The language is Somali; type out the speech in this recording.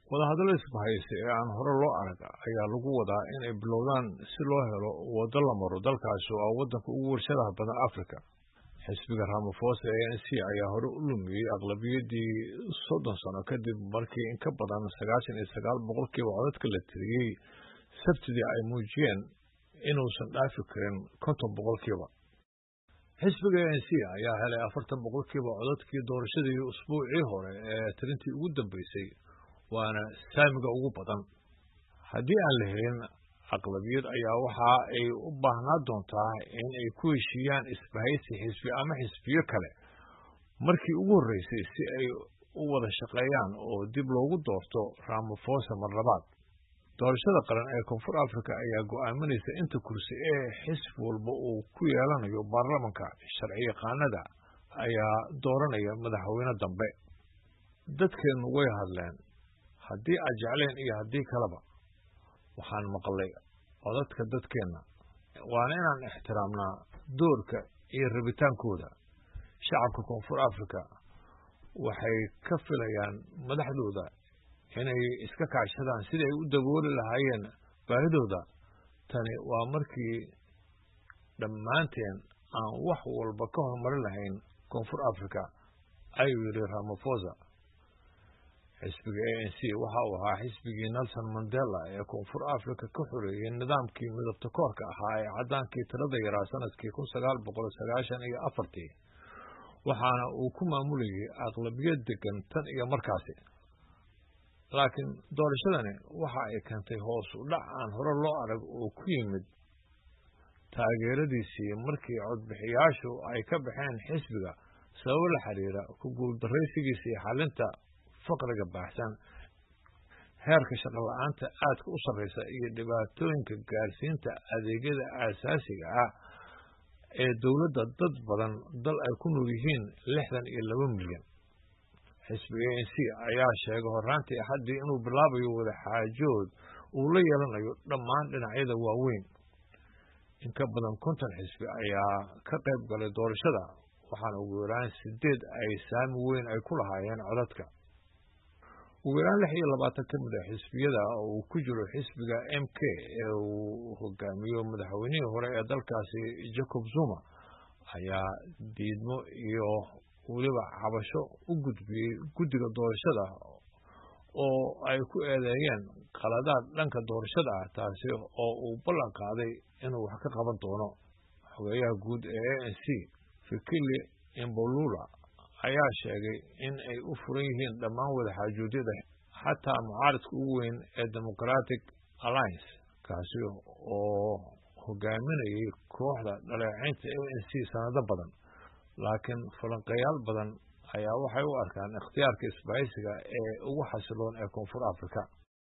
wadahadalo isbahaysi ee aan hore loo arag ayaa lagu wadaa inay bilowdaan si loo helo waddo la maro dalkaasi oo ah waddanka ugu warshadaha badan Afrika. Xisbiga Ramaphosa ANC ayaa hore u lumiyey aqlabiyadii 30 sano kadib markii in ka badan 99% codadka la tiriyey Sabtidii ay muujiyeen inuusan dhaafi karin 50%. xisbiga ANC ayaa helay 40% codadkii doorashadii usbuucii hore ee tirintii ugu dambeysay, waana saamiga ugu badan. Haddii aan la helin aqlabiyad ayaa waxa ay u baahnaan doontaa in ay ku heshiiyaan isbahaysi xisbi ama xisbiyo kale markii ugu horreysay si ay u wada shaqeeyaan oo dib loogu doorto Ramaphosa mar labaad. Doorashada qaran ee Koonfur Afrika ayaa go'aaminaysa inta kursi ee xisbi walba uu ku yeelanayo baarlamaanka. Sharciyaqaanada ayaa dooranaya madaxweyne dambe. Dadkeenu way hadleen, haddii aan jeclayn iyo haddii kaleba. Waxaan maqlay codadka dadkeena, waana inaan ixtiraamnaa doorka iyo rabitaankooda. Shacabka Koonfur Afrika waxay ka filayaan madaxdooda inay iska kaashadaan sidii ay u dabooli lahaayeen baahidooda. Tani waa markii dhammaanteen aan wax walba ka hormarin lahayn Koonfur Afrika, ayuu yidhi Ramaphosa. xisbiga ANC waxa uu ahaa xisbigii Nelson Mandela ee Koonfur Afrika ka xoreeyay nidaamkii midabta koorka ahaa ee caddaankii tirada yaraa sanadkii 1994, waxaana uu ku maamulayay aqlabiyad degan tan iyo markaasi. Laakiin doorashadani waxa ay keentay hoos u dhac aan hore loo arag oo ku yimid taageeradiisii markii codbixiyaashu ay ka baxeen xisbiga sababo la xiriira ku guuldarraysigiisii xalinta faqriga baahsan, heerka shaqo la'aanta aadka u sarreysa iyo dhibaatooyinka gaarsiinta adeegyada aasaasiga ah ee dowladda dad badan dal ay ku nool yihiin 62 milyan. xisbiga ANC ayaa sheegay horraantii Axaddii inuu bilaabayo wada xaajood uu la yeelanayo dhammaan dhinacyada waaweyn. In ka badan 50 xisbi ayaa ka qayb galay doorashada, waxaana ugu yaraan 8 ay saami weyn ay ku lahaayeen codadka. ugu yaraan 26 ka mid ah xisbiyada oo uu ku jiro xisbiga MK ee uu hogaamiyo madaxweynihii hore ee dalkaasi Jacob Zuma ayaa diidmo iyo weliba cabasho u gudbiyey guddiga doorashada oo ay ku eedeeyeen qaladaad dhanka doorashada ah, taasi oo uu ballan qaaday inuu wax ka qaban doono. Xogeyaha guud ee ANC Fikile Mbalula ayaa sheegay in ay u furan yihiin dhammaan wada xaajoodyada, xataa mucaaradka ugu weyn ee Democratic Alliance, kaasi oo hogaaminayay kooxda dhaleecaynta ANC sanado badan. Laakiin falanqeeyaal badan ayaa waxay u arkaan ikhtiyaarka isbahaysiga ee ugu xasiloon ee Koonfur Afrika.